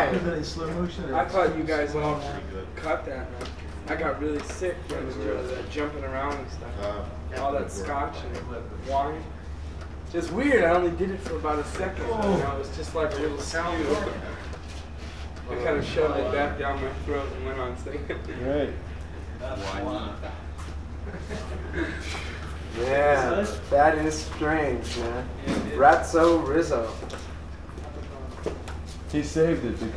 in slow motion. I thought you guys all cut that, man. I got really sick when we were jumping around and stuff. All that scotch and wine. Just weird. I only did it for about a second. You know, it was just like a little spew. I kind of shoved it back down my throat and went on singing. Right. Yeah, that is strange, man. Ratso Rizzo. He saved it because